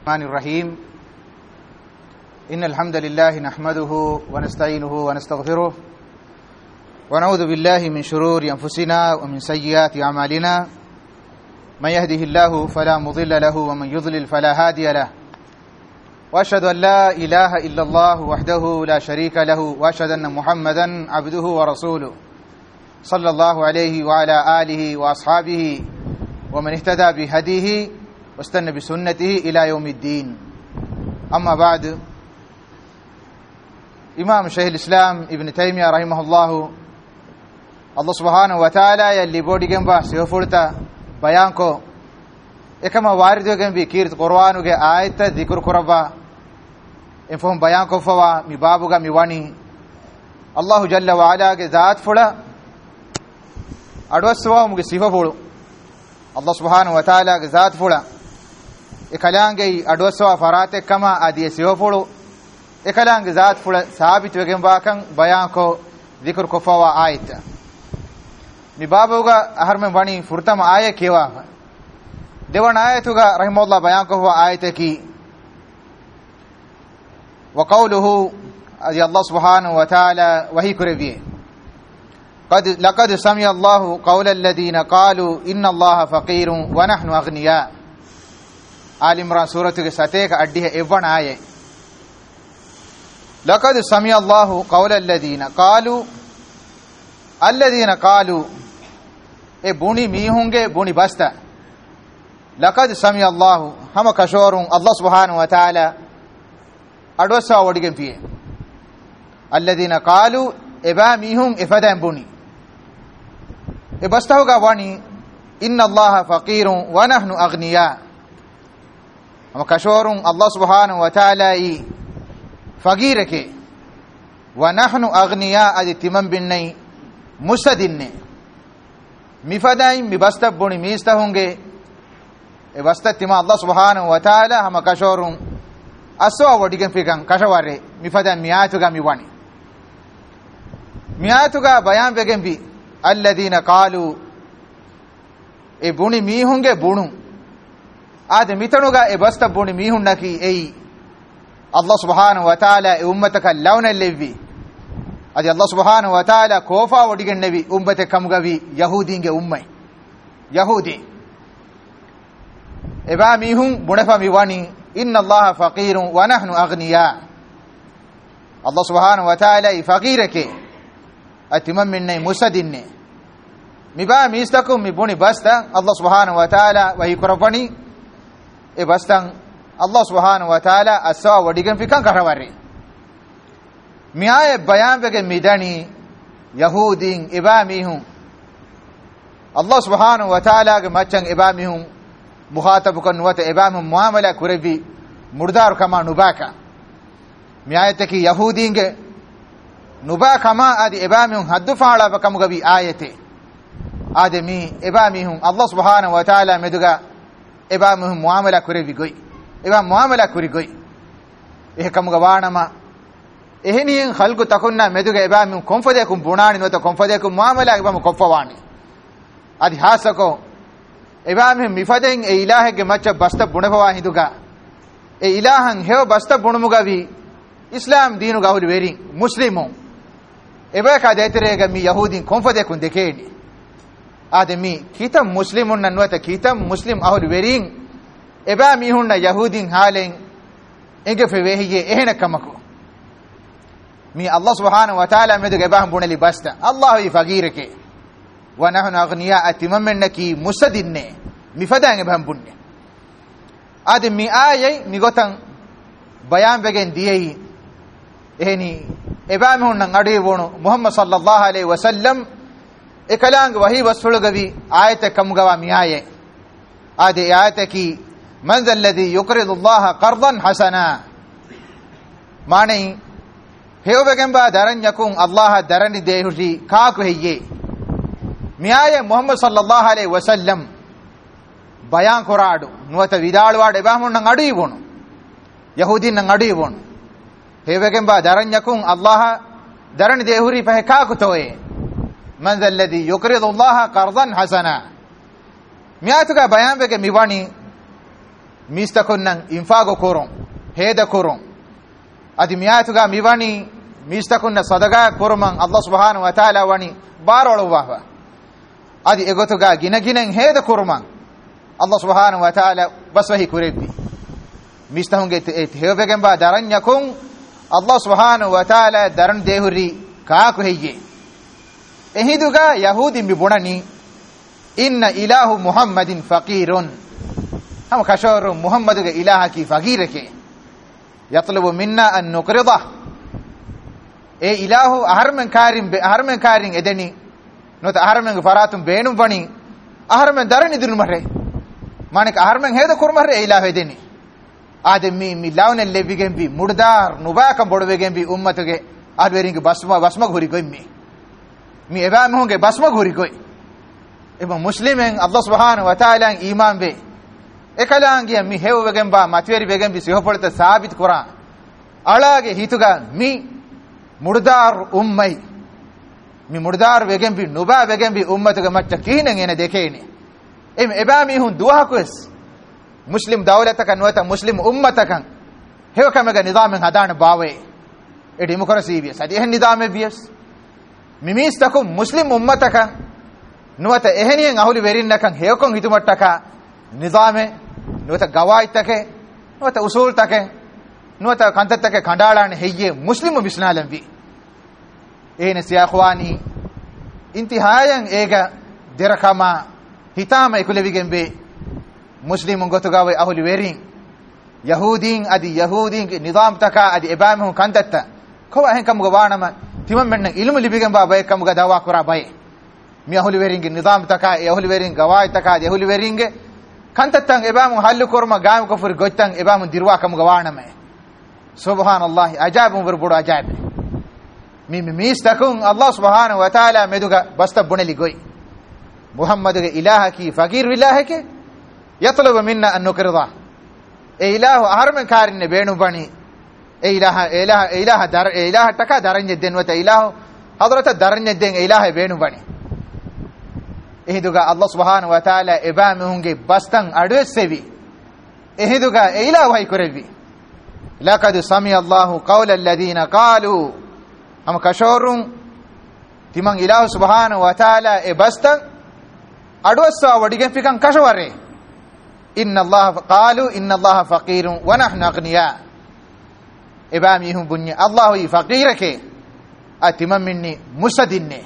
الرحمن الرحيم إن الحمد لله نحمده ونستعينه ونستغفره ونعوذ بالله من شرور أنفسنا ومن سيئات أعمالنا من يهده الله فلا مضل له ومن يضلل فلا هادي له وأشهد أن لا إله إلا الله وحده لا شريك له وأشهد أن محمدا عبده ورسوله صلى الله عليه وعلى آله وأصحابه ومن اهتدى بهديه واستنى بسنته إلى يوم الدين. أما بعد، إمام شيخ الإسلام ابن تيمية رحمه الله سبحانه وتعالى يلي بودي جنبه سيفورتا بيانكو إكما واردو جنبي كيرت قرآنو جي آية ذكر قربا إنفهم بيانكو فوا مبابو جا ميواني الله جل وعلا جي ذات فلا أدوسوا مجي صفة فلو الله سبحانه وتعالى جي ذات فلا إكلانجي أدوسوا فراتك كما أدي صفة فلو إكلانجي ذات فلا ثابت وجنبا كان بيانكو ذكر كفوا آية مبابو جا أهر من بني فرتم آية كيوا देवन आयतुगा रहमतुल्लाह बयान को हुआ आयत की वक़ौलुहु अज़ी अल्लाह सुब्हानहु व तआला वही कुरेबिए लक़द समिअ अल्लाहु क़ौल अल्लज़ीना क़ालू इन्ना अल्लाह फ़क़ीरुन व नहनु अग़निया। आल इमरान सूरत के 7 का अड्डी है एवन आये लक़द समिअ अल्लाहु क़ौल अल्लज़ीना क़ालू ए बुनी मी होंगे बुनी बस्ता लक़द समी अल्लाह हम कशोरुं अल्लाह सुब्हानहु व तआला अडवसा वडिगें पिए अल्लज़ीना क़ालू एबा मीहुं इफदम बुनी ए बस्ता होगा वानी इन्ना अल्लाह फ़क़ीरुं व नहनु अग़निया। हम कशोरुं अल्लाह सुब्हानहु व तआला ई फ़क़ीर के व नहनु अग़निया अदि तिमम बिन्नै मुसदिन्ने मिफदाई मिबस्ता बुनी मीस्ता होंगे वस्ततिमा अल्लाह सुब्हानहु व तआला हम कशोरुं असवा वडिगं फिकं कशवारे मिफदा मियातुगा मिवानी मियातुगा बयान बेगं भी अल्लज़ीना क़ालू ए बुनी मी होंगे बुणु आद मितनुगा ए बस्ता बुनी मी हुन्ना की एई अल्लाह सुब्हानहु व तआला ए उम्मत का लौन लेवी अदि अल्लाह सुब्हानहु व तआला कोफा वडिगं नबी उम्मत कमगवी यहूदींगे उम्मे यहूदी एबा मीहुं बुणफा मिवानी इन्ना अल्लाह फ़क़ीरुं व नहनु अग़निया। अल्लाह सुब्हानहु व तआला ई फ़क़ीर के अतिमम मिन्ने मुसदिन्ने मिबा मीस्तकु मिबुनी बस्ता अल्लाह सुब्हानहु व तआला वही कुरपनी ए बस्तं अल्लाह सुब्हानहु व तआला असवा वडिगं फिकं करवारे मियाए बयान बेगे मिदनी यहूदीं एबा मीहुं अल्लाह सुब्हानहु व तआला के मचंग एबा मीहुं मुखातब को नुवत एबाम मुआमला कुरेबी मुर्दार कमा नुबा का मियायत की यहूदींगे नुबा कमा आदि एबाम हद्दु फाड़ा बकम गबी आयते आदमी एबामी हूं अल्लाह सुब्हानहु व तआला मेदुगा एबाम मुआमला कुरेबी गोई एबाम मुआमला कुरी गोई एह कम गवाणमा एहनी खल्कु तकुन्ना मेदुगा एबाम कोंफदे कुम बुणानी नुवत कोंफदे कुम मुआमला एबाम कोफवानी आदि हासको एबाम मिफदें ए इलाह के मच बस्त बुणफवा हिंदुगा ए इलाहं हेव बस्त बुणमुगा भी इस्लाम दीनुगा उल वेरी मुस्लिमो एबा का देतरेगा मी यहूदी कोंफदे कुन देखेनी आदमी कीतम मुस्लिमुन नन्वत कीतम मुस्लिम अहुल वेरिंग एबा मी हुन यहूदी हालें इंगे फेवेहिये एहन कमको मी अल्लाह सुब्हानहु व तआला में दे एबा बुणली बस्त अल्लाह ही फ़क़ीर के व नहनु अग़निया अतिमम्मन की मुसदिन्ने मिफदांगे भम बुन्ने आदमी आये मिगोतं बयान बेगेन दियेही एहनी एबाम हुन नंगड़ी वोणु मुहम्मद सल्लल्लाहु अलैहि वसल्लम एकलांग वही वसुलगवी आयत कमगवा मियाये आदे आयत की मन ज़ल्लज़ी युक़रिदुल्लाह क़र्ज़न हसना माने हेव बेगंबा दरन यकुं अल्लाह दरनि देहुजी काकु हेये मियाये मुहम्मद सल्लल्लाहु अलैहि वसल्लम बयान कोराडु नुवत विदाळवाड एबाम नंगड़ी वोणु यहूदी नंगड़ी वोणु हेवेगंबा दरन यकुं अल्लाह दरन देहुरी पह काकु तोये मन ज़ल्लज़ी युक़रिदुल्लाह क़र्ज़न हसना मियातुगा बयान बेगे मिवानी mistakun infago koron heda koron adi miyatuga miwani mistakun sadaga koruman Allah subhanahu wa ta'ala wani barolwa adi egotuga ginaginen heda koruman Allah subhanahu wa ta'ala baswahi kurebbi mistahunge hewegen ba daranyakun Allah subhanahu wa ta'ala daran dehuri kaaku heyye ehiduga yahudi mibunani inna ilahu muhammadin faqirun ham kashoro muhammaduga ilaha ki faqirake yatlubu minna an nuqrida e ilahu aharmen karin edeni nota aharmen faratum beenum bani aharmen darani dinu mare manik aharmen heda kurmare ilahu edeni ademi mi lawne lebigen bi murdar nubaka bodwegen bi ummatuge adweringe basma ghuri goymi mi eba mohge basma ghuri goy eba muslimen Allah subhanahu wa ta'ala iman be ekalangiya mi hewwegen ba matweri begen bi sihopolta sabit qura alage hituga mi murdar ummai mi murdar begen bi nuba begen bi ummatuge matta kinen ene dekeni eba mi hun duha kwes muslim dawlatakan wata muslim ummatakan hewkamega nidamen hadana bawe e democracy bias adi hen nidame bias mimistakum muslim ummatakan nuwata ehenien ahuli verinnakan hewkon hitumattaka nidame nuwata gawaitake nuwata usultake nuwata kantattake kandalane heyye muslimu bisnalan bi ehne siyakhwani intihayan ega derakama hitama ekulevigen be muslimun gotugawe ahuli verin yahudin nizam taka adi ebamehun kantatta ko ahen kamuga wanama timam menna ilmu libigen ba bay kamuga dawa kura bay mi ahuli veringe nizam taka ahuli verin gawai taka adi ahuli veringe kantattan ebamun hallu korma gam ko fur gottan ebamun dirwa kamuga wanama subhanallah ajabun burbudu ajab mi mistakun Allah subhanahu wa ta'ala meduga basta buneli goy muhammaduga ilahaki faqir billahike yatlubu minna an nuqrida e ilahu aharmen karinne beenu bani e ilaha taka daranye den wata ilahu hadrata daranye den e ilaha beenu bani ehiduga Allah subhanahu wa ta'ala ebamehunge bastan adwesevi ehiduga e ilahu hay korevi laqad sami'a Allahu qawla alladhina qalu am kashorun timang ilahu subhanahu wa ta'ala e bastan adwasa wadigen fikan kashware inna allaha faqirun wa nahnu aghniya ebamihum bunya allahu faqirake atimam minni musadinne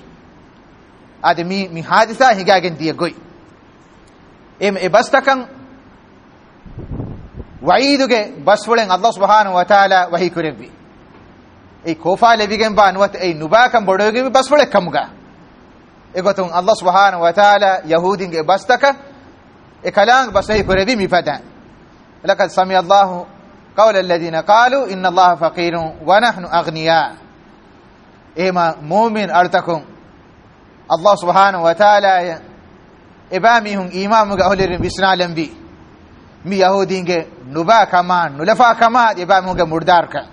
adami mi hadisa higagen diye goy e bastakan waiduge basfulen Allah subhanahu wa ta'ala wahi kurebi e kofa lebigen ban wat e nubakan bodoge basfule kamuga e gotun Allah subhanahu wa ta'ala yahudinge bastaka ekalang basahi kurebi mifada laqad sami Allahu qawla alladhina qalu inna Allaha faqirun wa nahnu aghniya ema mu'min artakum Allah subhanahu wa ta'ala ebamihum imamuga ahlirin bisnalam bi mi yahudinge nuba kama nulafa kama ebamuga murdarka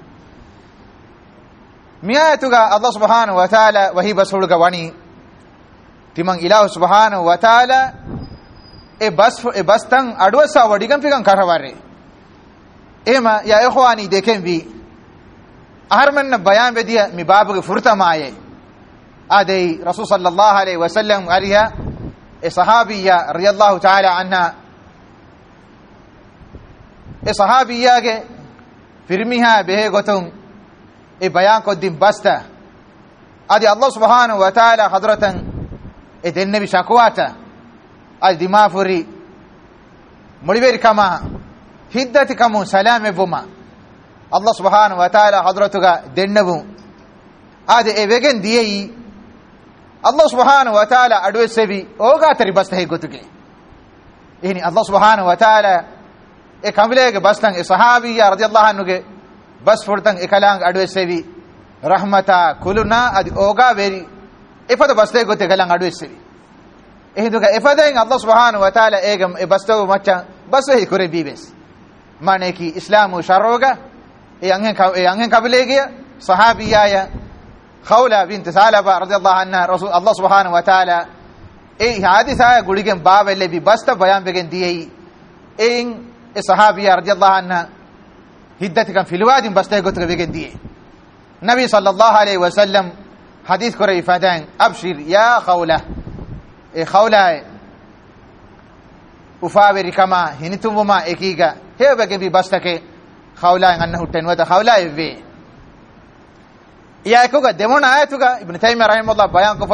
miyatuga Allah subhanahu wa ta'ala wahi basulga wani timang ilahu subhanahu wa ta'ala e bastan adwasa wadigan fikan karaware ema ya ikhwani deken bi aharman bayan bediya mi babu furta maye adai rasul sallallahu alaihi wasallam aliha e sahabiya radiyallahu ta'ala anha e sahabiya ge firmiha behe gotun e bayan ko dim basta adi Allah subhanahu wa ta'ala hadratan e den nabi shakwata al dimafuri muliberi kama hiddati kamu salame buma Allah subhanahu wa ta'ala hadratuga dennabu ade evegen diyi Allah subhanahu wa ta'ala adwesebi oga tari basta he gotuge ini Allah subhanahu wa ta'ala e kamilege bastan e sahabiya radiyallahu anhu bas furtan e kalang adwesebi rahmata kuluna adi oga veri ifada basta gote kalang adwesebi ehiduga ifadain Allah subhanahu wa ta'ala egam e basto macha baso he kore bibes mane ki islamu sharoga e angen kabilege sahabiya ya khawla bint salaba radiyallahu anha rasul Allah subhanahu wa ta'ala e hadisa gudigen babelle bi basta bayan begen diyi en صحابية رضي الله عنها هدتكم في الوادي بس تيغوتك بيجديه النبي صلى الله عليه وسلم حديث كري فادان أبشر يا خولة خولة وفاوري كما هنتم ما إكيغا هي بجبي بس تك خولة أنه تنوت خولة في يا كوغا دمون آياتوغا ابن تيمية رحمه الله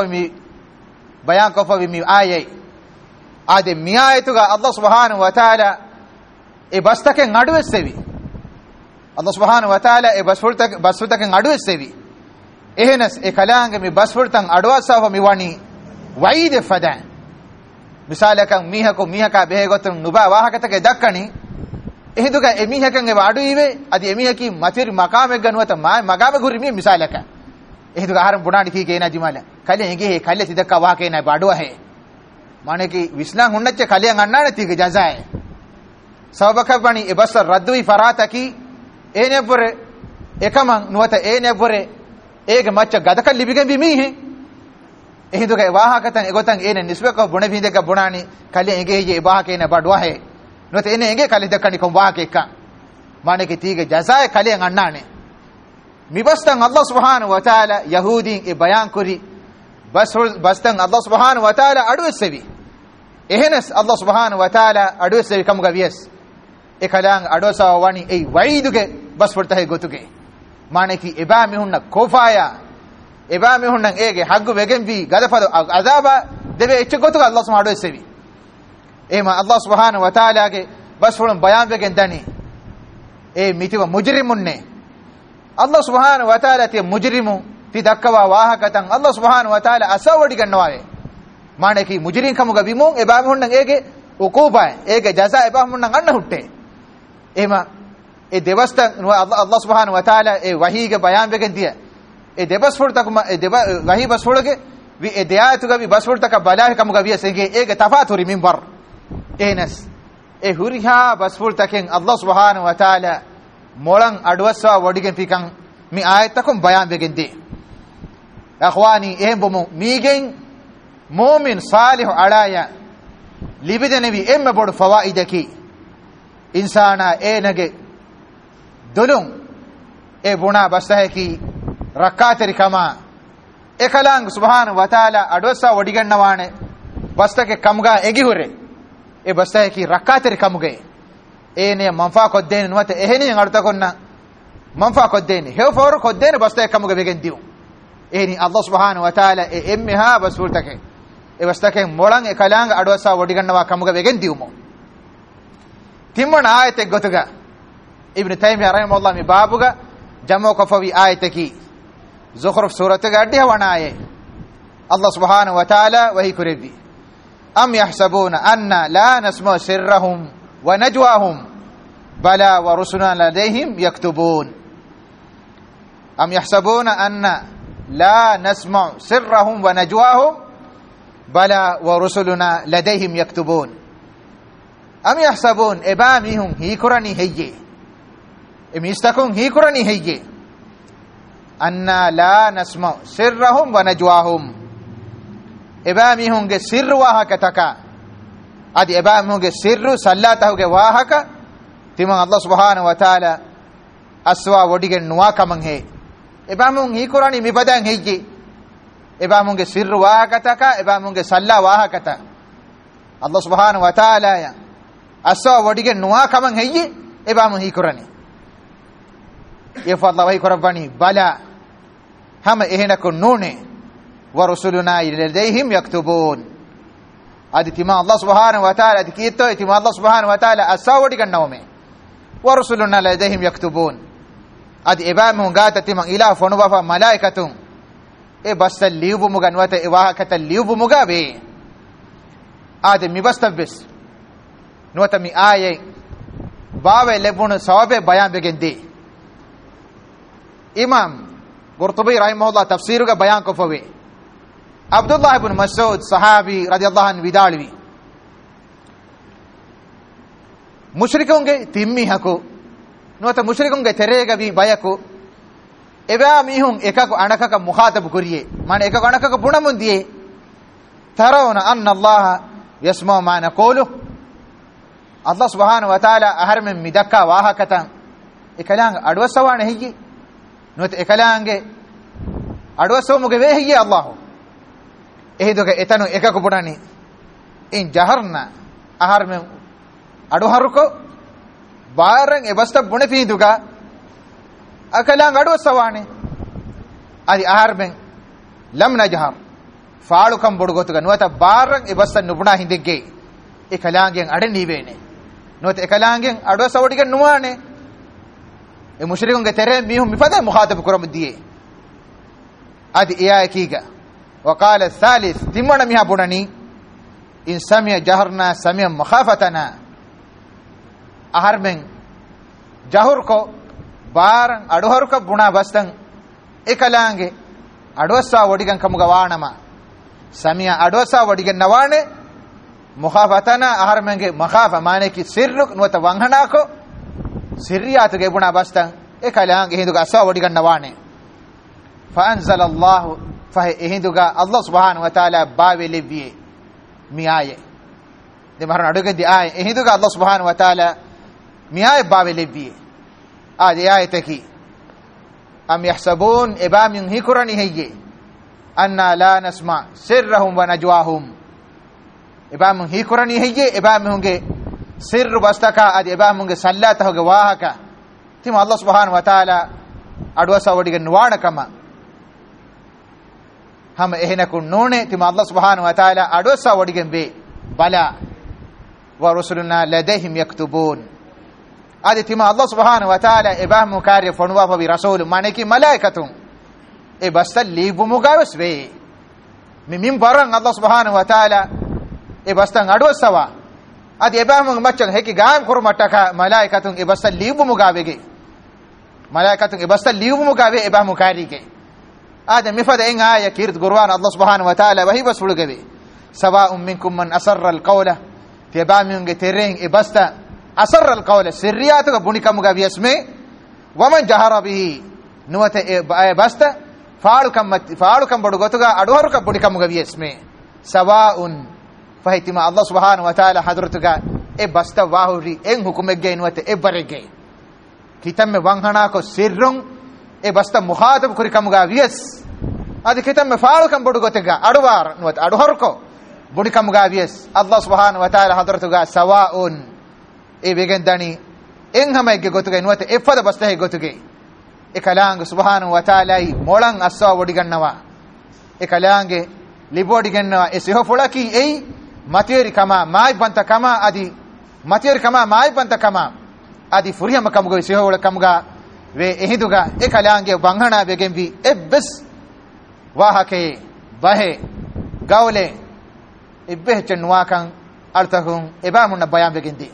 بيان كفا بمي آية آده مي آياتوغا الله سبحانه وتعالى بس تك نادو السبي الله سبحانه وتعالى بس تك نادو السبي إهنس كلامك مي بس فرتان أدواسا فميواني وعيد فدا مثالك ميهكا بهغتن نبا واهكتك دكني එහෙදුක එමිහකන්ගේ වඩුයිවේ අදි එමිහකි මතිරි මකාමෙක් ගනුවත මගාව ගුරිමි මිසාලක එහෙදුක ආහාරම් බුණාඩි කී කේනා ජිමාල කලිය එගේ කල්ලි තිදක්ක වාහ කේනා බඩුව හේ මානකි විස්ලං හුන්නච්ච කලියන් අන්නාන තික ජසාය සවබක බණි එබස රද්දුයි ෆරාතකි ඒනෙපුර එකම නුවත ඒනෙපුර ඒක මච්ච ගදක ලිබිගෙන් බිමිහි එහෙදුක වාහකතන් එගොතන් ඒන නිස්බක බුණ විදක බුණානි කලිය එගේ වාහ කේනා බඩුව හේ නොත එනේ එගේ කලි දක්කනි කොම් වාකේක මානකි තීගේ ජසාය කලියන් අන්නානේ මිබස්තන් අල්ලාහ් සුබ්හානහු වතාලා යහූදීන් ඒ බයන් කුරි බස්තන් අල්ලාහ් සුබ්හානහු වතාලා අඩුවෙසෙවි එහෙනස් අල්ලාහ් සුබ්හානහු වතාලා අඩුවෙසෙවි කමුග වියස් ඒ කලයන් අඩොසව වනි ඒ වයිදුගේ බස් වර්තහේ ගොතුගේ මානකි එබා මිහුන්න කොෆායා එබා මිහුන්න ඒගේ හග්ගු වෙගෙන් වී ගදපද අදාබ දෙවේ එච්ච ගොතුක අල්ලාහ් සුබ්හානහු අඩුවෙසෙවි එම අල්ලාහ් සුබ්හානහු වතාලාගේ බස් වලින් බයන් වෙගෙන් දනි ඒ මිතිව මුජරිමුන්නේ අල්ලාහ් සුබ්හානහු වතාලා තිය මුජරිමු ති දක්කවා වාහකතන් අල්ලාහ් සුබ්හානහු වතාලා අසවඩි ගන්නවාවේ මානකි මුජරින් කමුග විමුන් එබා මිහුන්න ඒගේ උකූබා ඒගේ ජසා එබා මිහුන්න අන්න හුට්ටේ එම ඒ දෙවස්ත අල්ලාහ් සුබ්හානහු වතාලා ඒ වහීගේ බයන් වෙගෙන් තිය ඒ දෙබස් ෆොල්තකම ඒ දෙබ වහී බස් ෆොලගේ වි ඒ දෙයාතුගේ වි බස් ෆොල්තක බලාහ කමුග වියසගේ ඒගේ තෆාතුරි මින්බර් එනස් ඒ හුරිහා බස්ෆුල් තකෙන් අල්ලාහ් සුබ්හානහු වතාලා මොලන් අඩවස්වා වඩිගෙන් පිකන් මේ ආයතකම් බයන් වෙගෙන් දී අඛවානි එහෙම් බොමු මීගෙන් මුමින් සාලිහ් අලාය ලිබිදෙනවි එම්ම බොඩ ෆවායිදකි ඉන්සානා ඒනගේ දුලුන් ඒ බුණා බස්සහකි රක්කාතරි කමා එකලං සුබ්හානහු වතාලා අඩවස්වා වඩිගන්නවානේ බස්තකේ කම්ගා එගිහුරේ ඒ බස්සහකි රක්කාතරි කමුගේ ඒනේ මන්ෆා කොද්දේන නුවත එහෙනින් අර්ථ කොන්න මන්ෆා කොද්දේන හේ ෆෝර කොද්දේන බස්තක කමුගේ වෙගෙන් දියු එහෙනි අල්ලාහ් සුබ්හානහු වතාලා ඒ එම්මහා බස්ෆුල්තකේ ඒ බස්තකේ මොලන් එකලං අඩවස්සා වඩිගන්නවා කමුගේ වෙගෙන් දියුමු තිම්මන ආයතෙක් ගොතක ඉබ්න තයිමියා රහිමහුල්ලාහ් මේ බාබුග ජමෝ කෆවි ආයතකි زخرف سورة قاعدها وناية الله سبحانه وتعالى وهي كربي أم يحسبون أن لا نسمع سرهم ونجواهم بلى ورسلنا لديهم يكتبون أم يحسبون أن لا نسمع سرهم ونجواهم بلى ورسلنا لديهم يكتبون أم يحسبون إبامهم هي كرني هي إم يستكون هي كرني هي أن لا نسمع سرهم ونجواهم إبامهم کے سر واهكتك ادي إبامهم کے سر سلاته کے واهك تمن الله سبحانه وتعالى اسوا وڈیگن نوا کمن ہے إبامهم هي قرآن مبدان ہے إبامهم کے سر واهكتك إبامهم کے سلا واهكت الله سبحانه وتعالى اسوا وڈیگن نوا کمن ہے إبامهم هي قرآن يفضل الله ويكربني بلا هم إهنك النون ورسلنا لديهم يكتبون ادي تما الله سبحانه وتعالى ادي كيتو تما الله سبحانه وتعالى اساودي كنومه ورسلنا لديهم يكتبون ادي ابامهم غات تما الى فنوا ملائكه اي بس ليوب مغنوت اي واهكت ليوب مغابي ادي مبستبس نوت مي ايه باوي لبون ثواب بيان بگندي امام قرطبي رحمه الله تفسير کا بیان کو فوی عبداللہ ابن مسعود صحابی رضی اللہ عنہ विदाळवी मुश्रिकोंगे तिम्मी हको नोत मुश्रिकोंगे तेरेगा भी बयको एबा मिहुं एकक अणकक मुखातब करिए माने एकक अणकक बुणमुन दिए तरौन अन्न अल्लाह यस्मा मा नक़ूलु Allah subhanahu wa ta'ala aharmen midakka wahakatan ekalang adwasawane hiyye not ekalange adwasomuge we hiyye Allah ehiduge etanu ekaku budani in jaharna aharmen aduharuko baran ebasta bune fiduga akalang adwasawane adi aharmen lam najhar faalukam bodugotuga nuwata baran ebasta nubuna hindegge ekalangen adeniwene not ekalangen adwasawodigen nuwane e mushrikun ge tere mihum mifada mukhatab kuram diye adi iya kiga wa qala thalith timana miha bunani in samia jaharna samia makhafatana aharmen jahur ko baran aduhar ko buna bastan ekalange adwasa wodigan kamuga waanama samia adwasa wodigan nawane mukhafatana aharmenge makhafa mane ki sirruk nuwata wanghana ko sirriyatu ge buna bastan ekalange hinduga aswa wodigan nawane fa anzala Allah fa hinduga Allah subhanahu wa ta'ala bawe leviye mi aye de maran aduge di aye hinduga Allah subhanahu wa ta'ala mi aye bawe leviye ade ayete ki am yahsabun ibamin hikurani hayye anna la nasma sirrahum wa najwahum ibamin hikurani hayye ibaminge sirru bastaka adi ibaminge sallata hoge wahaka tim Allah subhanahu wa ta'ala adwasa wadiga nuwana kama hama ehna kun none tim Allah subhanahu wa ta'ala adwasa wadiga be bala wa rusuluna ladayhim yaktubun adi tim Allah subhanahu wa ta'ala ibamu karya fonwa fa bi rasul maneki malaikatun e basal libu mugawes be min baran Allah subhanahu wa ta'ala e bastan adwasawa adi ibamu maccan heki gam kurmataka malaikatun e basal libu mugawege malaikatun e basal libu mugawe ibamu karike ada mifada en aya kirt qur'an Allah subhanahu wa ta'ala wahi basulugebe sawa'un minkum man asarra alqawla tibamu ngetereng e basta asarra alqawla sirriyatu bunika mugawe isme waman jahara bihi nuwata e basta faalukam bodugotuga aduharuka bunika mugawe isme sawa'un fahitima Allah subhanahu wa ta'ala hadratuga e basta wahuri en hukumegge nuwata e barege kitamme wanghana ko sirrun e basta mukhatab kurikamuga vies adi kitamme faalukam bodugotega aduwar nuwata aduharuko budikamuga vies Allah subhanahu wa ta'ala hadratuga sawa'un e begendani en hamegge gotuga nuwata e fada basta he gotuge e kalang subhanahu wa ta'ala molang aswa wodigannawa e kalange libodigannawa e seho fulaki ei materi kama mai banta kama adi materi kama mai banta kama adi furiyama kamuga seho wala kamuga we ehiduga e kalange banghana begembi e bes wahake bahe gawle e behchenwa kan altahum e ba munna bayan begendi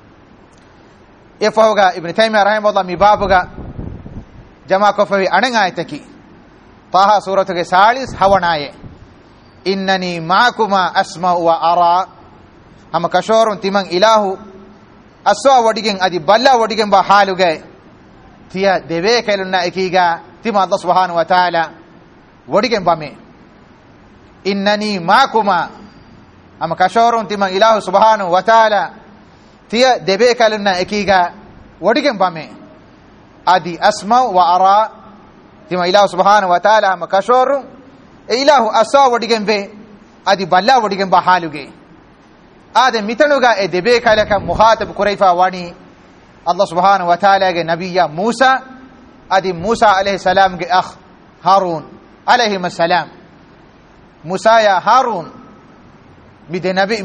e fahoga ibn taymiyyah rahimahullah mi babuga jama ko fawi anen ayataki taha suratuge 40 hawanaye innani ma'akuma asma'u wa ara ama kashorun timang ilahu aswa wadigen adi balla wadigen ba haluge tiya deve kelunna ekiga tima Allah subhanahu wa ta'ala wadigen bame innani ma'akuma ama kashorun timang ilahu subhanahu wa ta'ala tiya deve kelunna ekiga wadigen bame adi asma'u wa ara tima ilahu subhanahu wa ta'ala ama kashorun ilahu aswa wadigen be adi balla wadigen ba haluge ade mitanuga e debe kalaka muhatab kuraifa wani Allah subhanahu wa ta'ala ge nabiyya Musa adi Musa alayhi salam ge akh Harun alayhi salam Musa ya Harun mide nabi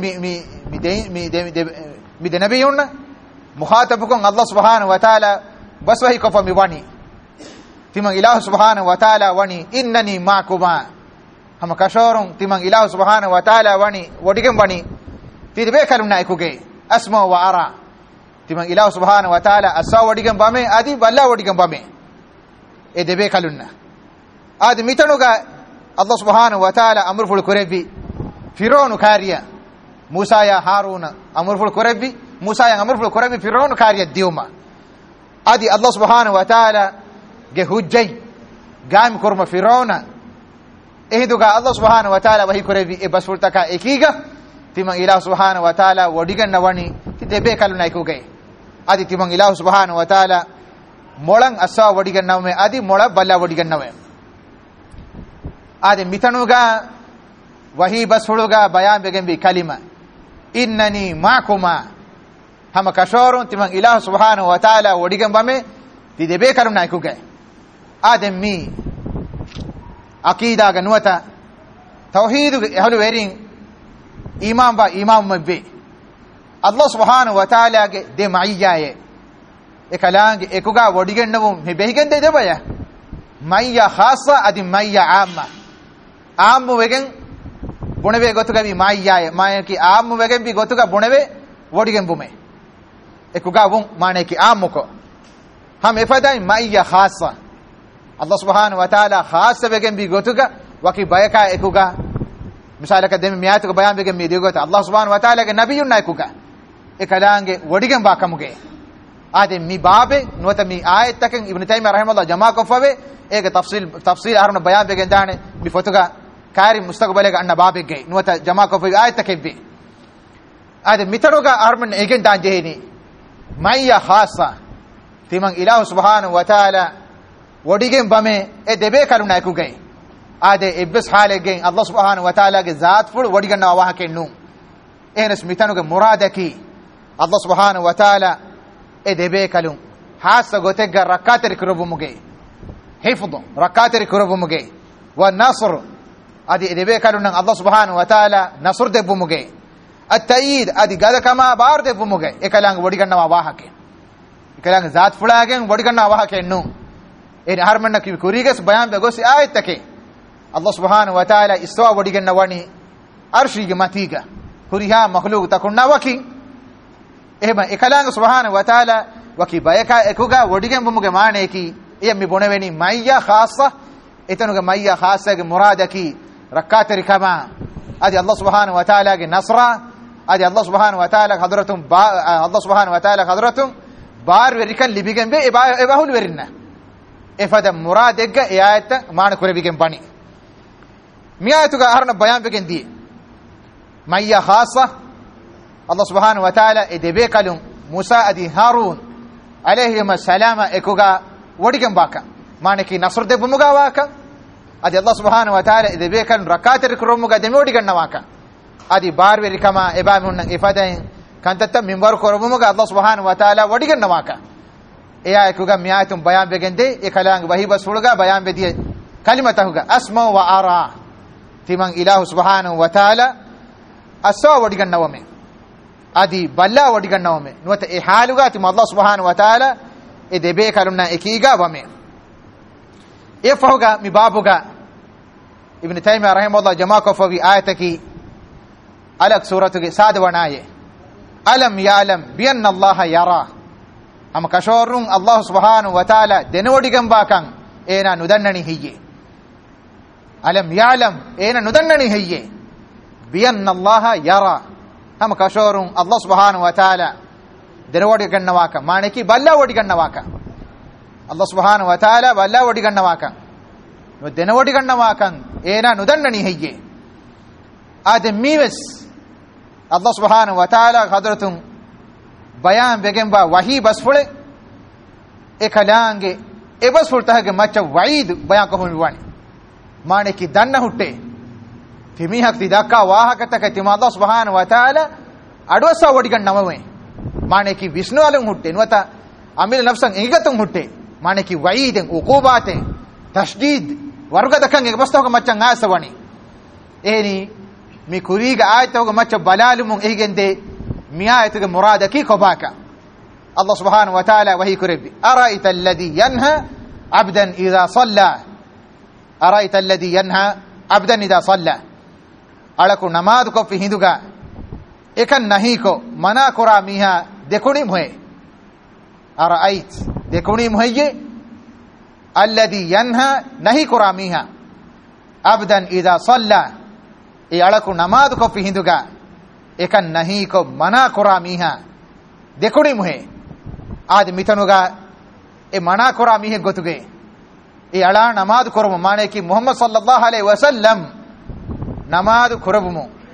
mide nabiyuna muhatab ko Allah subhanahu wa ta'ala baswahi ko fami wani timang ilahu subhanahu wa ta'ala wani innani ma'akuma hama kashorun timang ilahu subhanahu wa ta'ala wani wodigen wani tibe kalumna ikuge asma wa ara timang ilahu subhanahu wa ta'ala aswa wadigan bame adi balla wadigan bame e debe kalunna adi mitanuga Allah subhanahu wa ta'ala amrful kurebi fironu kariya Musa ya Haruna amrful kurebi Musa ya amrful kurebi fironu kariya diuma adi Allah subhanahu wa ta'ala ge hujjai gam kurma firona ehduga Allah subhanahu wa ta'ala wahi kurebi e basfultaka ekiga තිමන් ඉලාහ් සුබ්හානහු වතාලා වඩිගන්නවනි දෙබේ කලු නයිකුගේ අදි තිමන් ඉලාහ් සුබ්හානහු වතාලා මොළන් අස්සා වඩිගන්නවමේ අදි මොළ බල්ලා වඩිගන්නවේ ආදි මිතනුගා වහී බස්හුලුගා බයාන් බෙගෙන් බි කලිමා ඉන්නනි මාකුමා hama kashorun timan ilah subhanahu wa ta'ala wodigan bame ti debe karuna ikuge adem mi aqida ga nuwata tauhid ehlu werin iman ba imam mabbe Allah subhanahu wa ta'ala ge de maiyaye ekalange ekuga wodigan navum me behigen de debaya mayya khassa adi mayya amma ammu wegen bunave gotuga bi mayyaye mayaki ammu wegen bi gotuga bunave wodigan bume ekuga won mane ki amuko ham efadai mayya khassa Allah subhanahu wa ta'ala khassa wegen bi gotuga waki bayaka ekuga misalaka dem miyatuga bayan wegen mi digota Allah subhanahu wa ta'ala ge nabiyun na ekuga ekalange wodigan ba kamuge ade mi babe nuwata mi ayat taken ibn taymiyah rahimahullah jama kofave ege tafsil aruna bayan wegen dane mi fotuga kari mustaqbale ga anna babe ge nuwata jama kofave ayat takebbe ade mitaroga arman egen dan jehini mayya khassa timan ilah subhanahu wa ta'ala wodigen bame e debe karuna ekuge ade ebbes halegen Allah subhanahu wa ta'ala ge zat ful wodigen na wa kennu enes mitanuge muradaki Allah subhanahu wa ta'ala e debe kalun hasa gotega rakater kurubumuge hifdhu rakater kurubumuge wa nasr adi debe kalun Allah subhanahu wa ta'ala nasr debumuge at-ta'yid adi gada kama bar debumuge ekalang wodiganna wahake ekalang zat fulagen wodiganna wahake nu en harmanna ki kuriges bayan be gosi ayat take Allah subhanahu wa ta'ala iswa wodiganna wani arshi ge matiga kuriha makhluq takunna waki ehma ekalang subhanahu wa ta'ala waki bayaka ekuga wodigen bumuge maane ki yemi boneweni mayya khassa etanuge mayya khassa ge muradaki rakateri kama adi Allah subhanahu wa ta'ala ge nasra adi Allah subhanahu wa ta'ala hadratum Allah subhanahu wa ta'ala hadratum bar verikan libigen be ebahul werinna efada muradegga ayat maan kurebigen bani mi ayatuga harna bayan begen di mayya khassa Allah subhanahu wa ta'ala edebe kalum Musa adi Harun alayhim assalama ekuga wodigen baka maneki nasr de bumuga waka adi Allah subhanahu wa ta'ala edebe kan rakater kromuga de wodigen nawaka adi barweri kama ebamun ifadain kantatta minbar korumuga Allah subhanahu wa ta'ala wodigen nawaka eya ekuga miatum bayan begende ekalang wahiba suluga bayan bediye kalimatahuga asma wa ara timan ilahu subhanahu wa ta'ala aswa wodigen nawame adi balla wadiganawme nuwata e haluga ti Allah subhanahu wa ta'ala e debe kalumna ekiga wame e fahuga mi babuga ibn taymiyah rahimahullah jama ko fawi ayataki alak suratu ge sad wanaye alam ya'lam bi anna Allah yara am kashorun Allah subhanahu wa ta'ala denodigan bakan ena nudannani hiyye alam ya'lam ena nudannani hiyye bi anna Allah yara हम कशोरुं अल्लाह सुब्हानहु व तआला देनवडी गन्नवाका मानेकी बल्ला वडी गन्नवाका अल्लाह सुब्हानहु व तआला बल्ला वडी गन्नवाका नो देनवडी गन्नवाका एना नुदन्ननी हेये आदे मीवस अल्लाह सुब्हानहु व तआला हजरतुं बयान बेगेंबा वही बसफुले एकलांगे ए बसफुलतागे मच्च वईद बयान को हुवानी मानेकी दन्न हुट्टे timihak tidakka wahakataka tima Allah subhanahu wa ta'ala adwasa wodigan namame maneki vishnu alun hutte nuwata amil nafsan egatun hutte maneki waiden uqubate tashdid warugadakan egbastoga maccan asawani eni mi kuriga ayatoga macca balalumun ehigende mi ayatuga muradaki kobaka Allah subhanahu wa ta'ala wahi kurebi araita alladhi yanha abdan idha salla araita alladhi yanha abdan idha salla अलकु नमाज को हिंदुगा एकन नहीं को मना कोरा मिहा देखुनी मुहे और आइट देखुनी मुहे अल्लदी यन्हा नहीं कोरा मिहा अब्दन इदा सल्ला ये अलकु नमाज को हिंदुगा एकन नहीं को मना कोरा मिहा देखुनी मुहे आज मिथनुगा ए मना कोरा मिहे गोतुगे ये अला नमाज कोरम माने की मोहम्मद सल्लल्लाहु अलैहि वसल्लम नमाज खुरबुमु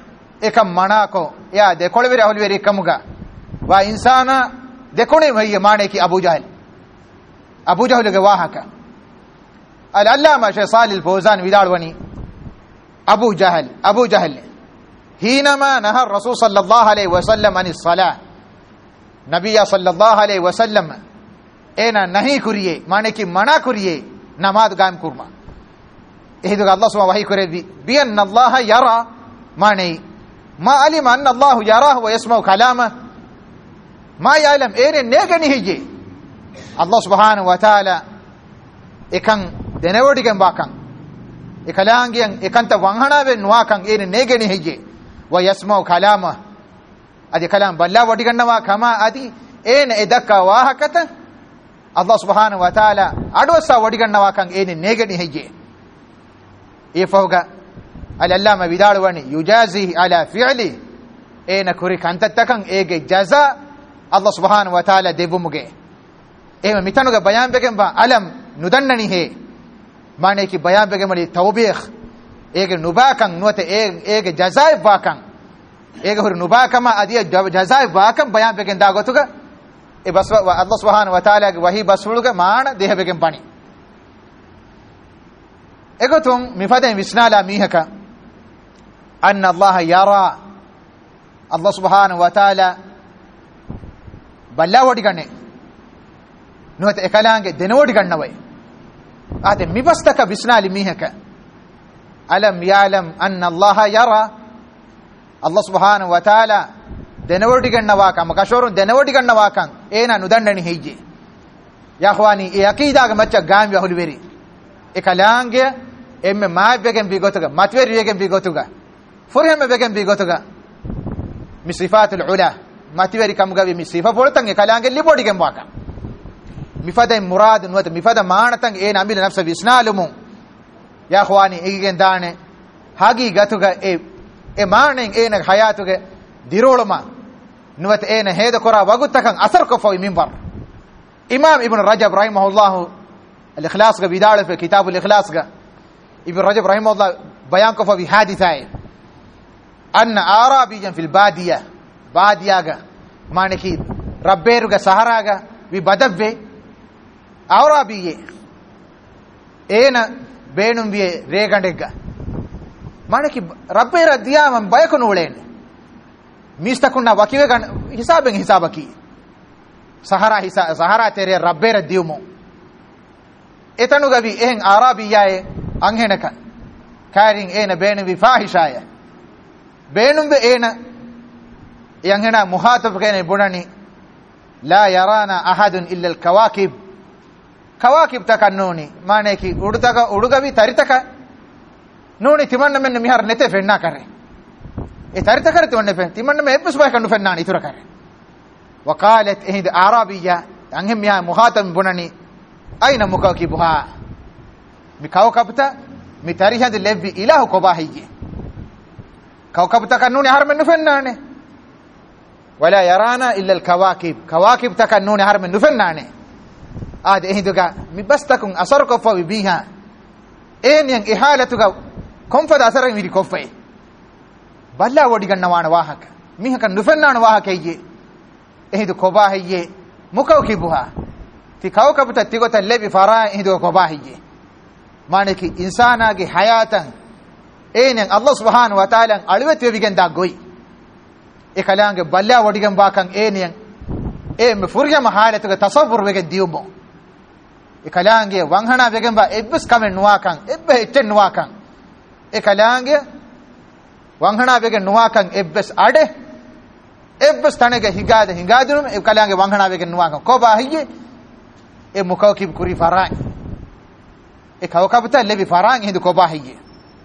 ekam manako ya de kolveri ahulveri ekamuga wa insana de kone mai mane ki Abu Jahl ge wahaka al-allama Shaykh Salih al-Fawzan vidalwani Abu Jahl حينما نهى الرسول صلى الله عليه وسلم عن الصلاة نبي صلى الله عليه وسلم اینا نہیں کریے مانے کی منع کریے نماز قائم کرما اهدو الله سبحانه وحی کرے بأن الله يرى مانے ما علم أن الله يراه ويسمع كلامه ما يعلم اینے نیگنی ہے الله سبحانه وتعالى එකන් දෙනවටිගෙන් වාකන් එකලාංගියන් එකන්ත වංහනාවෙන් වාකන් اینے نیگنی ہے ويسمع كلامه ادي كلام بلا وඩිගන්නවා කම ادي اینے එදක්ක වාහකත الله سبحانه وتعالى අඩවසා වඩිගන්නවා කන් ඒනේ නේගණි හයියේ ඒ ෆෝග al-allama vidalwani yujazihi ala fi'li ena kuri kantattakan ege jaza Allah subhanahu wa ta'ala devumuge ehme mitanuge bayan begen ba alam nudannani he mane ki bayan begen mali tawbih ege nubakan nuwate ege jazai bakan ege hur nubakama adiya jazai bakan bayan begen da gotuga e baswa Allah subhanahu wa ta'ala ge wahi basuluge maan dehbegen pani egotum mifaden visnala mihaka anna Allah yara Allah subhanahu wa ta'ala balla wadiganne nuwate ekalaange denodi gannawai ate mibastaka visnali mihaka alam ya'lam anna Allah yara Allah subhanahu wa ta'ala denawodi gannawa kam kashorun denawodi gannawa kan ena nudannani heyje ya khwani e aqida ga macca gambi ahulveri ekalaange emme maabegen bi gotuga matveri wegen bi gotuga furhemme wegen bi gotuga mi sifatul ula matveri kam gavi mi sifa boltan ekalaange libodi gen waka mi fada murad nuwata mi fada maanatan ena ambil nafsa visnalumu ya khwani egigen daane hagi gatuga e maanen ena hayatuge diroluma nuwata ena heda kora wagutakan asar ko foy minbar imam ibn rajab rahimahullah al-ikhlas ga bidal fi kitab al-ikhlas ga ibn rajab rahimahullah bayan ko fi haditha anna arabiyan fil badiya ga manaki rabberu ga sahara ga wi badavve arabiye ena beenum biye regandega manaki rabbera diyam bayakunu ulene mistakunna wakiwe gan hisaben hisabaki sahara tere rabbera diumo etanu gabi ehen arabiyae anghenaka karin ena beenum bi fahishaye beenum be ena yanghena muhatab kene bunani la yarana ahadun illa al-kawakib takannuni mane ki udugavi taritaka nuni timanna men mihar nete fenna kare e taritaka timanna fen timanna me eppus bay kannu fenna ni tura kare وقالت اهد عربيه انهم يا مخاطب بنني اين مكوكبها مكوكبتا متاريخ هذا لبي اله كباهيه كوكبتا كنوني هر من فنانه ولا يرانا الا الكواكب كواكب تكنوني هر من فنانه اد اهدغا مبستكم اثركم فبها ان ين احالتك كم فد اثر ميدي كفاي بلا ودي گنوان واهك ميهك نفنان واهكيه ehidu kobahiye mukawkibuha ti kawkabta tigota lebi fara ehidu kobahiye maneki insana ge hayatan enen Allah subhanahu wa ta'ala alwet webigen da goy ekalange balla wodigen bakan enen me furya mahalatu ge tasawwur wegen diumo ekalange wanghana wegen ba ebbes kamen nuwakan ebbe etten nuwakan ekalange wanghana wegen nuwakan ebbes ade ebbes tanege hingadunum e kalange wanghana wegen nuwaka ko ba hiye e mukawkib kuri farang e kawkabta lebi farang hindu ko ba hiye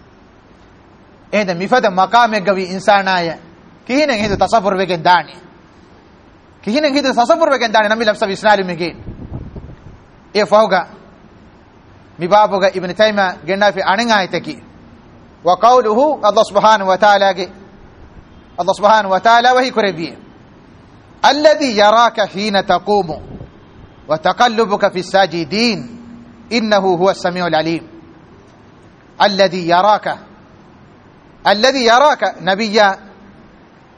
e da mifada maqame gawi insanaya kihinen hindu tasawwur wegen dani kihinen hindu tasawwur wegen dani nami lafsa isnali megen e fawga mi babuga ibn tayma genna fi anangaytaki wa qawluhu Allah subhanahu wa ta'ala ge الله سبحانه وتعالى وهي كربيه الذي يراك حين تقوم وتقلبك في الساجدين إنه هو السميع العليم الذي يراك نبيا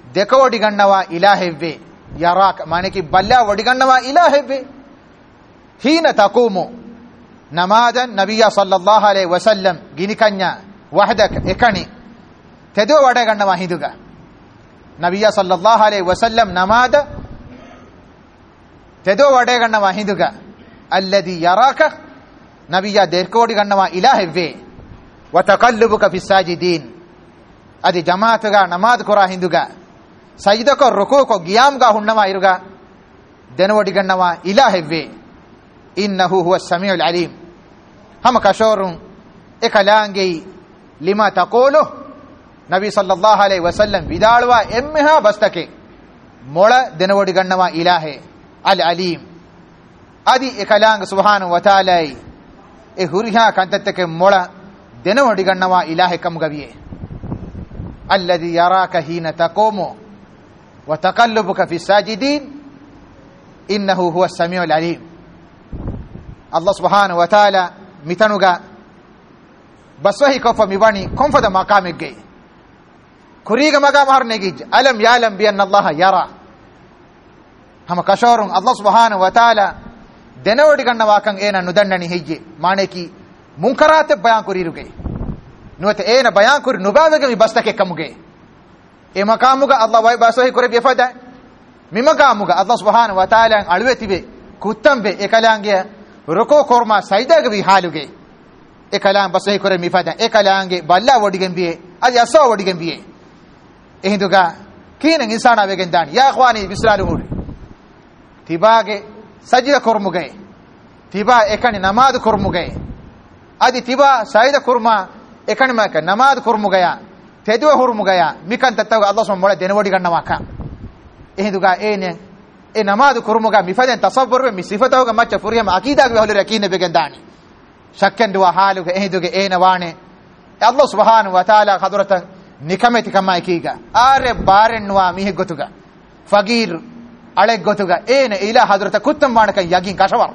දෙක වඩි ගන්නවා ඉලාහෙව්වේ යරාක මානකි බල්ලා වඩි ගන්නවා ඉලාහෙව්වේ හීන තකූමු නමාදන් නබියා සල්ලල්ලාහු අලයිහි වසල්ලම් ගිනිකඤ්ඤා වහදක එකණි තෙදෝ වඩ ගන්නවා හිඳුග නබියා සල්ලල්ලාහු අලයිහි වසල්ලම් නමාද තෙදෝ වඩ ගන්නවා හිඳුග අල්ලදි යරාක නබියා දෙක වඩි ගන්නවා ඉලාහෙව්වේ වතකල්ලුබුක ෆිස්සාජිදීන් අදි ජමාතග නමාද කරා හිඳුග සජිදක රුකූක ගියාම්ග හුන්නවා ඉරුග දෙනවඩි ගන්නවා ඉලාහෙව්වේ ඉන්නහු හුව සමීඋල් අලීම් හම කෂෝරුන් එකලාංගෙයි ලිමා තකෝලු නබි සල්ලල්ලාහු අලයිහි වසල්ලම් විදාලවා එම්මහා බස්තකේ මොළ දෙනවඩි ගන්නවා ඉලාහේ අල් අලීම් අදි එකලාංග සුබ්හානහු වතාලයි ඒ හුරිහා කන්තත්තක මොළ දෙනවඩි ගන්නවා ඉලාහේ කම් ගවියේ අල්ලදි යරාක හීන තකෝමු وتقلبك في الساجدين إنه هو السميع العليم الله سبحانه وتعالى متنوغا بسوهي كوفا ميباني كونفا دا مقامك جي كوريغا مقام هرنجيج ألم يعلم بأن الله يرى هم كشورون الله سبحانه وتعالى دنوڑی گننا واکن اینا ندننی هيجي مانeki منکرات بیان کریروگے نوت اینا بیان کر نباوگے می بستکے کمگے e maqamuga Allah way basohi kore befada mi maqamuga Allah subhanahu wa ta'ala alwetibe kuttambe ekalange ruko korma saidage bi haluge ekalan basohi kore mi fada ekalange balla wodigen biye adi aso wodigen biye ehinduga kinen insana wegen dan ya ikhwani bislalu huri tibage sajida kormuge tiba ekani namaz kormuge adi tiba saida korma ekani maka namaz kormuge ya තෙදුව හුරුමු ගයා මිකන් තත්තව අල්ලාහ් සම මොළ දෙනවඩි ගන්නවා කා එහෙදුගා ඒනේ ඒ නමාදු කුරුමුගා මිෆදෙන් තසව්වර් වෙ මිසිෆතවග මච්ච ෆුරියම අකීදාග වෙහලු රකීන බෙගෙන් දානි ශක්කන් දුවා හාලුග එහෙදුගේ ඒන වානේ අල්ලාහ් සුබ්හානහු වතාලා හදරත නිකමෙති කමයි කීගා ආරේ බාරෙන්වා මිහෙ ගොතුගා ෆගීර් අලෙ ගොතුගා ඒන ඉලා හදරත කුත්තම් වානක යගින් කෂවර්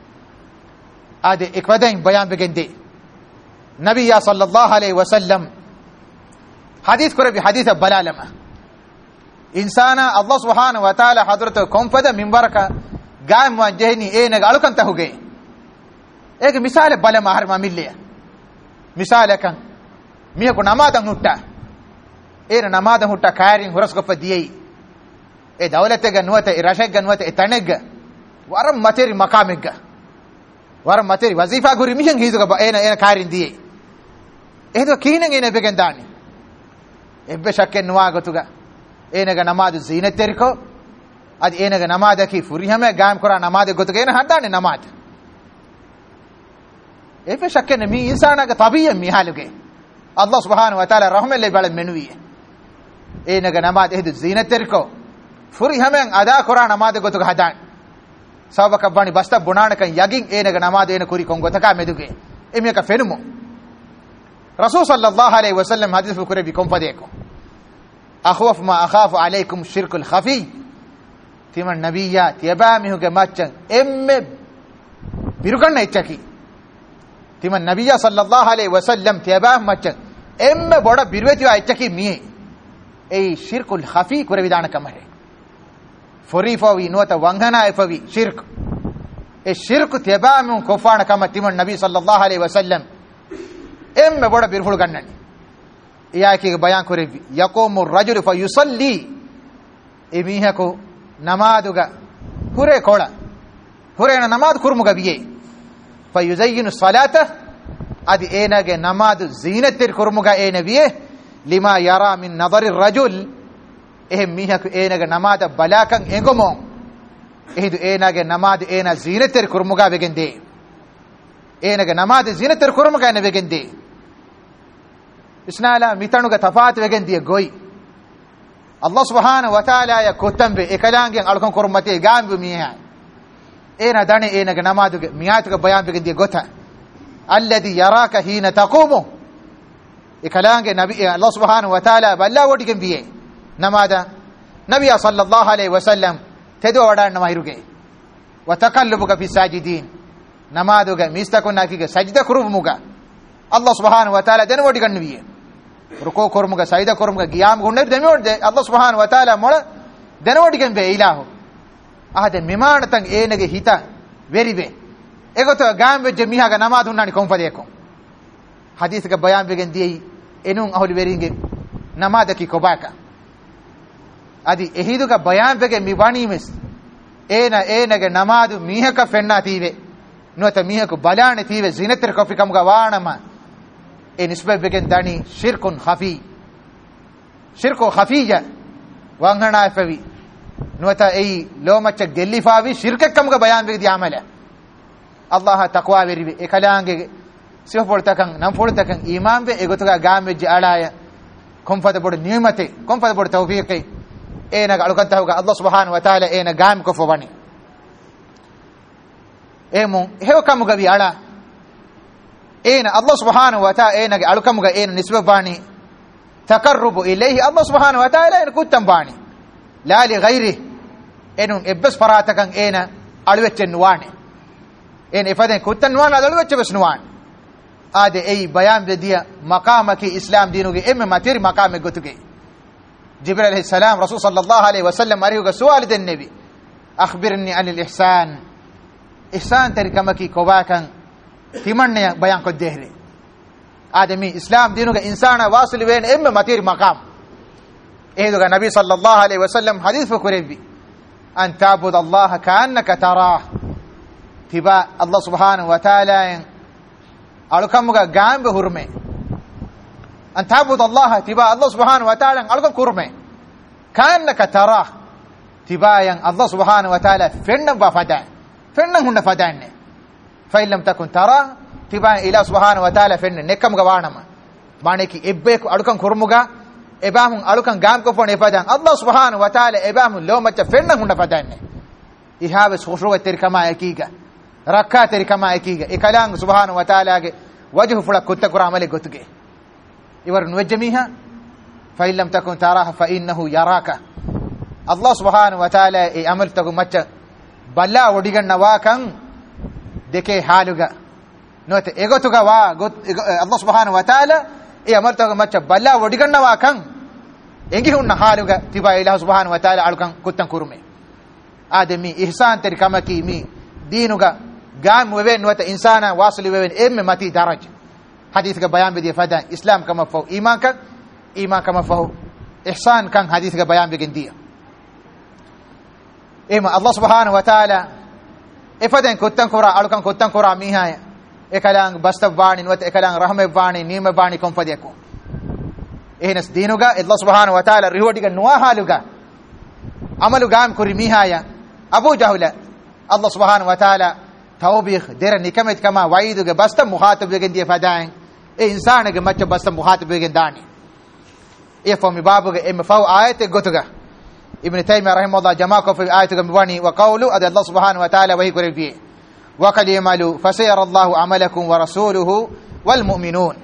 ආදේ එක්වදෙන් බයන් බෙගෙන් දේ නබියා සල්ලල්ලාහු අලයිහි වසල්ලම් حديث كره بحديث بلالمه انسان الله سبحانه وتعالى حضرت كونفد منبرك قائم وجهني اين قالو كنت هوگے ایک مثال بلما ہر ما ملیا مثال کن میہ کو نماز ہٹا ایر نماز ہٹا کائرین ہرس کو فدیئی اے دولت گنوت رشک گنوت تنگ ورم متری مقامگ ورم متری وظیفہ گری میہن ہیزو اين اين کائرین دی اے تو کینن اين بگن دانی ebbe shakken nuwa gotuga enega namaz zinat teriko adi enega namaz ki furihame gaam kora namaz gotuga ena hadane namaz ebbe shakken mi insana ga tabiya mi haluge Allah subhanahu wa taala rahmelle bal menuwi enega namaz ehdu zinat teriko furihame ada kora namaz gotuga hadan sabaka bani basta bunana kan yagin enega namaz ena kuri kongotaka meduge emeka fenumo رسول صلى الله عليه وسلم حديث بكره بكم فديكم اخوف ما اخاف عليكم الشرك الخفي تيم النبيات يبامي هو جماچن ام بيركن ايتكي تيم النبي صلى الله عليه وسلم تيبام مچن ام بڑا بيروتي ايتكي مي اي شرك الخفي كره विधान कमरे فريفوي نوتا وانغنا افوي شرك اي شرك تيبام كفان كما تيم النبي صلى الله عليه وسلم එම්ම බොඩ බිරහුළු ගන්නනි එයාකේ බයන් කරෙවි යකෝමු රජුල් ෆයුසල්ලි එමිහකෝ නමාදුග හුරේ කොළ හුරේන නමාදු කුරුමුග වියේ ෆයුසයිනු සලාත අදි ඒනගේ නමාදු සීනතර කුරුමුග ඒන වියේ ලිමා යරා මින් නදරි රජුල් එහෙ මිහකෝ ඒනගේ නමාද බලාකන් එගොමෝ එහිදු ඒනගේ නමාද ඒන සීනතර කුරුමුග වෙගෙන් දේ ඒනගේ නමාද සීනතර කුරුමුග එන වෙගෙන් දේ isnala mitanuga tafaat wegen die goy Allah subhanahu wa ta'ala ya kotambe ekalangen alkon kormate gambu miha ena dane ena namaduge miyatuga bayan wegen die gota alladhi yaraka hina taqumu ekalange nabi Allah subhanahu wa ta'ala balla wodigen biye namada nabiy sallallahu alaihi wasallam tedo wadan namahiruge wa taqallubuka fi sajidin namaduga mistakon nakige sajda kurumuga Allah subhanahu wa ta'ala den wodigan biye ruku kurmuga saida kurmuga qiyam gunne demode Allah subhanahu wa taala mola denodigen be ilahu ahade mimanatan enege hita veribe egoto gambe je mihaga namaz unnani konfadeko hadith ga bayan begen diyi enun ahuli veringe namadaki kobaka adi ehidu ga bayan bege mi wani mes enage namadu mihaka fenna tiwe nota mihaku balane tiwe zinatir kofikam ga wanama e nisbe begen dani shirkun khafi shirku khafiya wangana fawi nota ei lomacha gellifawi shirkakam ga bayan bege di amala Allah taqwa veribe e kalange sif poltakan nam poltakan iman be egotuga gameje alaya konfada bod nimate konfada bod tawfiqi ena galukanta hoga Allah subhanahu wa taala ena gam ko fobani emu hewkam ga bi ala ena Allah subhanahu wa taala ena galukam ga ena nisba bani taqarrubu ilayhi Allah subhanahu wa taala ena kutam bani la li ghairi enun ebbas faratakan ena alwechen wani en ifaden kutan wana alweche besnuwan ade ei bayan bediya maqamaki islam dinuge emme materi maqame gotuge jibril alayhi salam rasul sallallahu alayhi wasallam arihuga sual den nabi akhbirni an al ihsan ihsan tarikamaki kobakan timanne bayan ko dehre adami islam dinuge insana wasil wen emme materi maqam edoga nabi sallallahu alayhi wasallam hadith fukurebi an ta'bud allah ka'annaka tarah tiba Allah subhanahu wa ta'ala alukamuga gambe hurme an ta'bud Allah tiba Allah subhanahu wa ta'ala alukam kurme kannaka tara tiba yang Allah subhanahu wa ta'ala fenna ba fada fenna hunna fadanne fa illam takun tara tiba ila subhanahu wa ta'ala fenna nekkamuga wanama maneki ebbeku alukam kurmuga ebamun alukam gam ko fone fadan Allah subhanahu wa ta'ala ebamun lomacha fenna hunna fadanne ihabe khushuwa terkama yakiga rakateri kama ekiga ikalang subhanahu wa ta'ala ge wajhu fula kutta kuramale gotuge iwar nuwajmiha fa illam takun taraha fa innahu yaraka Allah subhanahu wa ta'ala e amal tagu macha balla odiganna wa kan deke haluga note egotuga wa Allah subhanahu wa ta'ala e amal tagu macha balla odiganna wa kan engi hunna haluga tiba ilah subhanahu wa ta'ala alkan kuttan kurume adami ihsan teri kama ki mi dinuga gam wewen wata insana wasli wewen emme mati daraj hadith ka bayan be fada islam kama fa iman kama fa ihsan kan hadith ka bayan be gendia ema Allah subhanahu wa ta'ala ifadan kuttan qura alukan kuttan qura mihaya ekalang basta bani wata ekalang rahme bani nime bani kon fadeko ehnas dinuga Allah subhanahu wa ta'ala rihodiga nuwa haluga amalu gam kuri mihaya abu jahula Allah subhanahu wa ta'ala tawbih dera nikamet kama waidu ge basta mukhatab ge die fadaen e insana ge macha basta mukhatab ge dani e fomi babu ge em faw ayat gotuga ibn taymiyyah rahimahullah jama ko fi ayat ge bani wa qawlu ad Allah subhanahu wa ta'ala wa hikuri bi wa qad yamalu fasayara Allah amalakum wa rasuluhu wal mu'minun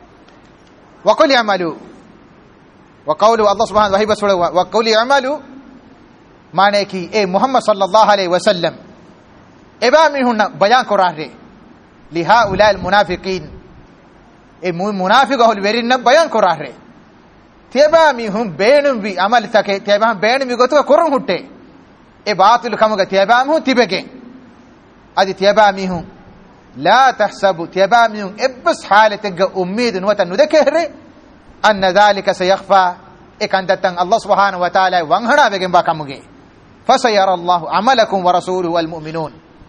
wa qul yamalu wa qawlu Allah subhanahu wa ta'ala wa qul yamalu mane ki e Muhammad sallallahu alaihi wasallam eba min hunna bayan korare li haula al munafiqin e munafiqa hol verin bayan korare teba mi hum beenum bi amal take teba beenum mi gotu korun hutte e baatil kamuga teba mu tibege adi teba mi hum la tahsabu teba mi hum ibs halatiga ummidun watan nudekere anna dhalika sayakhfa e kandatan Allah subhanahu wa ta'ala wanghana begen ba kamuge فسيرى الله عملكم ورسوله والمؤمنون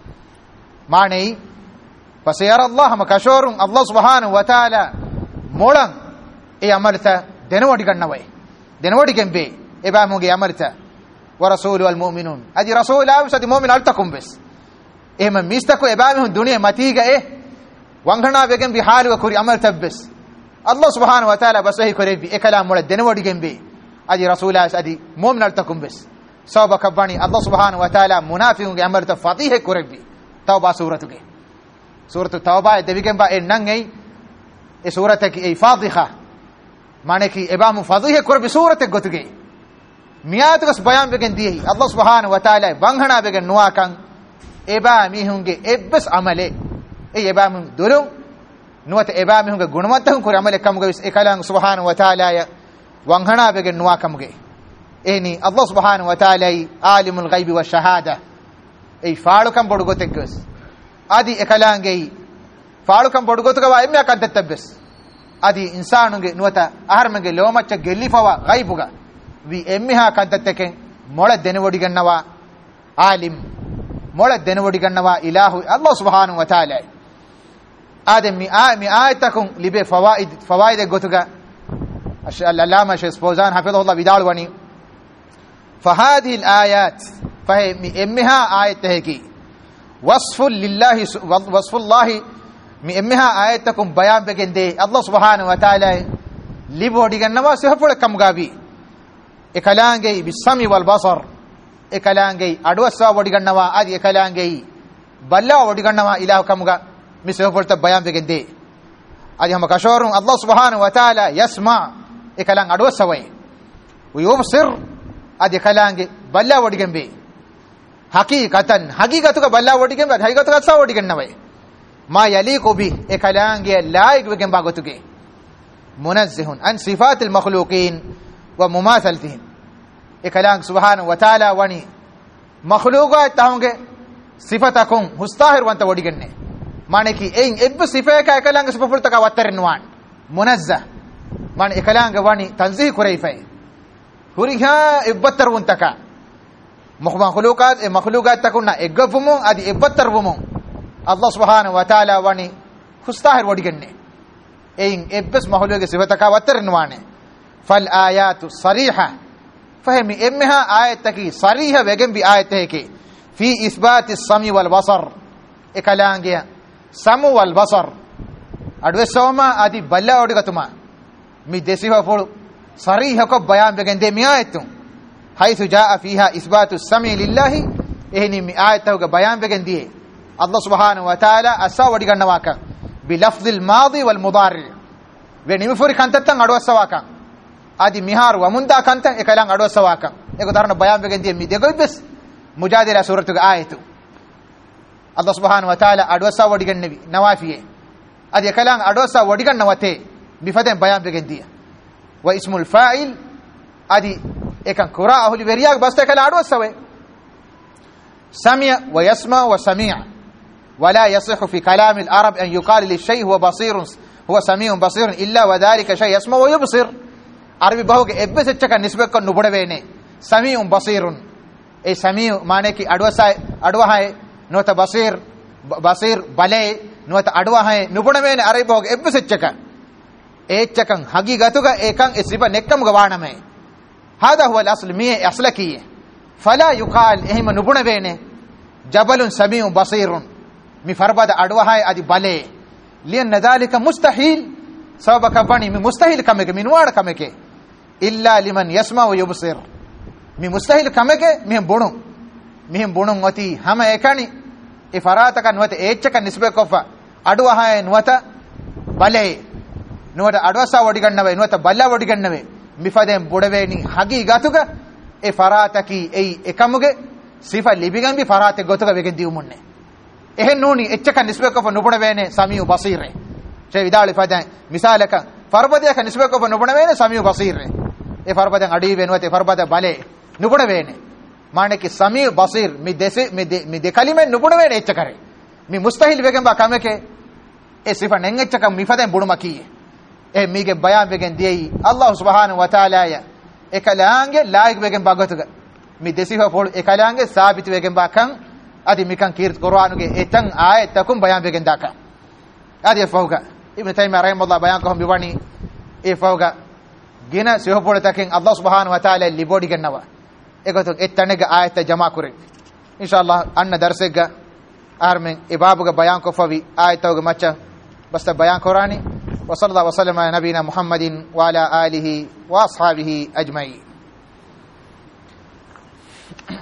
معني فسيرى الله مكشور الله سبحانه وتعالى مولن اي عملتا دنودي گنوي دنودي گنبي اباموگي عملتا ورسوله والمؤمنون ادي رسول الله سدي مؤمن التكم بس ايما ميستكو ابامهم دنيا متيگا وانغنا بگن بي حال وكوري عملتا بس الله سبحانه وتعالى بس هي كوري بي كلام مول دنودي گنبي ادي رسول الله سدي مؤمن التكم بس سوبا كباني الله سبحانه وتعالى منافقون عمل تفاتيح كوربي توبه سورته سوره التوبه دبيگن با ننگي اي سورته اي فاضحه معنی کی ابام فاضحه كوربي سورته گوتگي میات کس بیان بگن دی الله سبحانه وتعالى بنگنا بگن نوا کان ابا میهونگه ابس عمله ای ابام دولو nuwata ebamihunge gunamatahun kuri amale kamuge vis ekalang subhanahu wa ta'ala ya wanghana bege nuwa kamuge eni Allah subhanahu wa ta'ala alimul ghaibi wa shahada ei faalukam bodugotekkes adi ekalange faalukam bodugotuga wa emme akantabbes adi insanunge nuwata aharmege lomacha gellifawa ghaibuga wi emmiha kantatteken mola denewodi gannawa alim mola denewodi gannawa ilahu Allah subhanahu wa ta'ala آدم mi آياتكم لبي فوائد قتوغا العلامة الشيخ فوزان حفظه الله بدالواني فهذه الآيات فهي أمها آية تهكي وصف الله mi emmiha ayatakum bayan begende Allah subhanahu wa ta'ala libodi gannawa sehful kamgabi ekalange bisami wal basar ekalange adwasa wodi gannawa adi ekalange balla wodi gannawa ilahu kamga mi sehful ta bayan begende adi hama kashorun Allah subhanahu wa ta'ala yasma ekalang adwasa way yubsir adi ekalange balla wodi gembe haqiqatu ka balla wodi gembe haqiqatu ka sa wodi gannawa ما يليق به إكلانجي لايق بكم باغتوكي منزه عن صفات المخلوقين ومماثلتهم إكلانج سبحانه وتعالى وني مخلوقات تاونجي صفتكم هستاهر وانت وديغني مانكي اين اب صفه إكلانج صففلتك وترنوان منزه مان إكلانج وني تنزيه كريفه هريها ابتر وانتك مخلوقات تكون اغفمون ادي ابتر ومون Allah subhanahu wa ta'ala wani hustahir wadigenne ein ebbes mahluge sifataka watarnwane fal ayatu sariha fahmi emha ayataki sariha wegen bi ayateke fi isbat as-sami wal basar ekalangiya samu wal basar adwe soma adi balla odigatuma mi desiha fol sariha ko bayan wegen de mi ayatu haythu jaa fiha isbat as-sami lillahi ehni mi ayatu bayan wegen die الله سبحانه وتعالى أسا ودي غنواكا بلفظ الماضي والمضارع ونيمي فوري كانتتن أدو سواكا ادي ميهار ومندا كانت اكلان أدو سواكا اكو دارنا بيان بگندي مي دغوي بس مجادله سوره آيته الله سبحانه وتعالى أدو سا ودي غنبي نوافيه ادي اكلان أدو سا ودي غنوته بفدن بيان بگندي واسم الفاعل ادي اكن قراءه لبرياك بس اكلان أدو سوي سمع ويسمع وسميع ولا يصح في كلام العرب أن يقال للشيء هو بصير هو سميع بصير إلا وذلك شيء يسمع ويبصر عربي بهوك إبس الشكا نسبة كن نبودوينه سميع بصير أي سميع معنی کی أدوه ہے نوتا بصير بلے نوتا أدوه ہے نبودوينه عربي بهوك إبس الشكا الشكا حقيقتك إيكان إسربا نكم غوانا میں هذا هو الأصل مية أصلكية فلا يقال إهما نبودوينه جبل سميع بصير مي فربد أدوها أدي بالي لأن ذلك مستحيل سبب كباني مي مستحيل كمك مي نوار كمك إلا لمن يسمع ويبصر مي مستحيل كمك مهم بونو وتي هما إكاني إفراتك نوت إيجك نسبة كفا أدوها نوتا بالي نوتا أدوسا وديغنوي نوتا بالا وديغنوي مي فدين بودويني حقيقتك إفراتك أي إكمك صفة لبيغن بي فراتك غوتك بيغن ديومونه එහෙන් නෝනි එච්චක නිස්බකව නුබුණ වේනේ සමියු බසීරේ චේ විදාලි ෆදන් මිසාලක ෆර්බදයක නිස්බකව නුබුණ වේනේ සමියු බසීරේ ඒ ෆර්බදන් අඩී වෙනවත ඒ ෆර්බද බලේ නුබුණ වේනේ මානේ කි සමියු බසීර් මි දෙකලිමෙන් නුබුණ වේනේ එච්චකරේ මි මුස්තහිල් වෙගෙන් බා කමකේ ඒ සිෆා නෙන් එච්චක මි ෆදන් බුණු මකී ඒ මීගේ බයාන් වෙගෙන් දියයි අල්ලාහ් සුබ්හානහු වතාලා ය එකලාංගේ ලායික් වෙගෙන් බගතුක මි දෙසිෆා ෆෝල් එකලාංගේ සාබිත වෙගෙන් බා කන් ادي مكان كيرت قرانوගේ etang ayatakum bayan begandaka adi fawga ibn taymiyyah rahimahullah bayan ko biwani e fawga gina sehopole taken Allah subhanahu wa ta'ala libodi gannawa egoto ettanega ayata jama kure inshallah anna darsega armen ibabuga bayan ko fawi ayatawga macha basta bayan korani wa sallallahu wa sallama ala nabina muhammadin wa ala alihi wa ashabihi ajma'in